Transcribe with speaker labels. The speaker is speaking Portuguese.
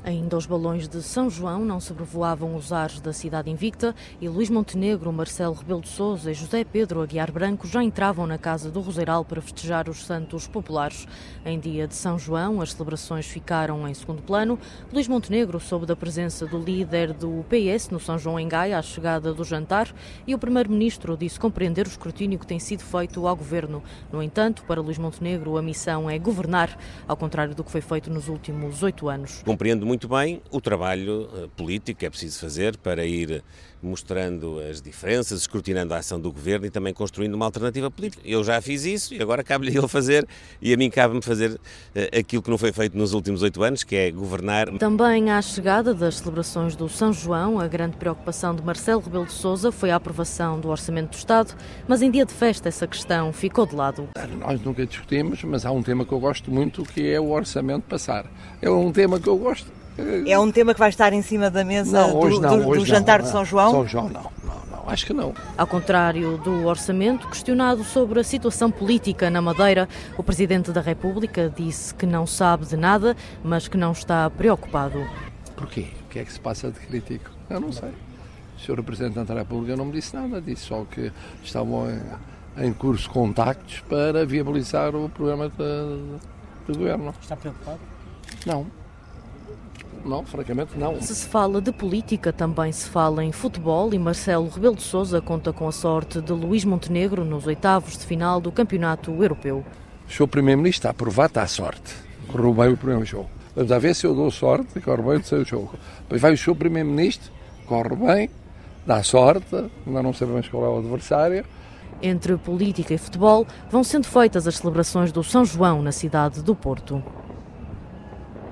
Speaker 1: Ainda os balões de São João não sobrevoavam os ares da cidade invicta e Luís Montenegro, Marcelo Rebelo de Sousa e José Pedro Aguiar Branco já entravam na Casa do Roseiral para festejar os Santos Populares. Em dia de São João, as celebrações ficaram em segundo plano. Luís Montenegro soube da presença do líder do PS no São João em Gaia à chegada do jantar e o primeiro-ministro disse compreender o escrutínio que tem sido feito ao governo. No entanto, para Luís Montenegro, a missão é governar, ao contrário do que foi feito nos últimos 8 anos.
Speaker 2: Compreendo muito bem o trabalho político que é preciso fazer para ir mostrando as diferenças, escrutinando a ação do governo e também construindo uma alternativa política. Eu já fiz isso e agora cabe-lhe ele fazer e a mim cabe-me fazer aquilo que não foi feito nos últimos 8 anos, que é governar.
Speaker 1: Também à chegada das celebrações do São João, a grande preocupação de Marcelo Rebelo de Sousa foi a aprovação do Orçamento do Estado, mas em dia de festa essa questão ficou de lado.
Speaker 3: Nós nunca discutimos, mas há um tema que eu gosto muito, que é o orçamento passar. É um tema que eu gosto.
Speaker 4: É um tema que vai estar em cima da mesa do jantar de São João?
Speaker 3: São João não, acho que não.
Speaker 1: Ao contrário do orçamento, questionado sobre a situação política na Madeira, o Presidente da República disse que não sabe de nada, mas que não está preocupado.
Speaker 3: Porquê? O que é que se passa de crítico? Eu não sei. O Sr. Representante da República não me disse nada, disse só que estavam em curso contactos para viabilizar o programa do Governo.
Speaker 5: Está preocupado?
Speaker 3: Não, francamente não.
Speaker 1: Se fala de política, também se fala em futebol e Marcelo Rebelo de Sousa conta com a sorte de Luís Montenegro nos oitavos de final do Campeonato Europeu.
Speaker 3: O Sr. Primeiro-Ministro está a provar, está à sorte. Correu bem o primeiro jogo. Vamos a ver se eu dou sorte e corre bem o terceiro jogo. Depois vai o Sr. Primeiro-Ministro, corre bem, dá sorte, ainda não sabemos qual é o adversário.
Speaker 1: Entre política e futebol vão sendo feitas as celebrações do São João na cidade do Porto.